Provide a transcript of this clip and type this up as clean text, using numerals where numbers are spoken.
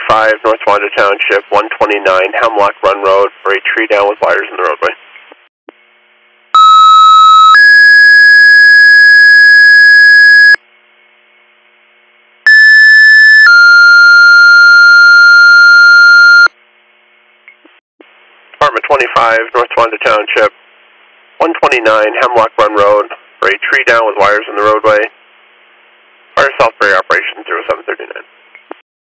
North Wanda Township, 129 Hemlock Run Road for a tree down with wires in the roadway. Department 25, North Wanda Township, 129 Hemlock Run Road for a tree down with wires in the roadway. Fire self-spray operation 0739.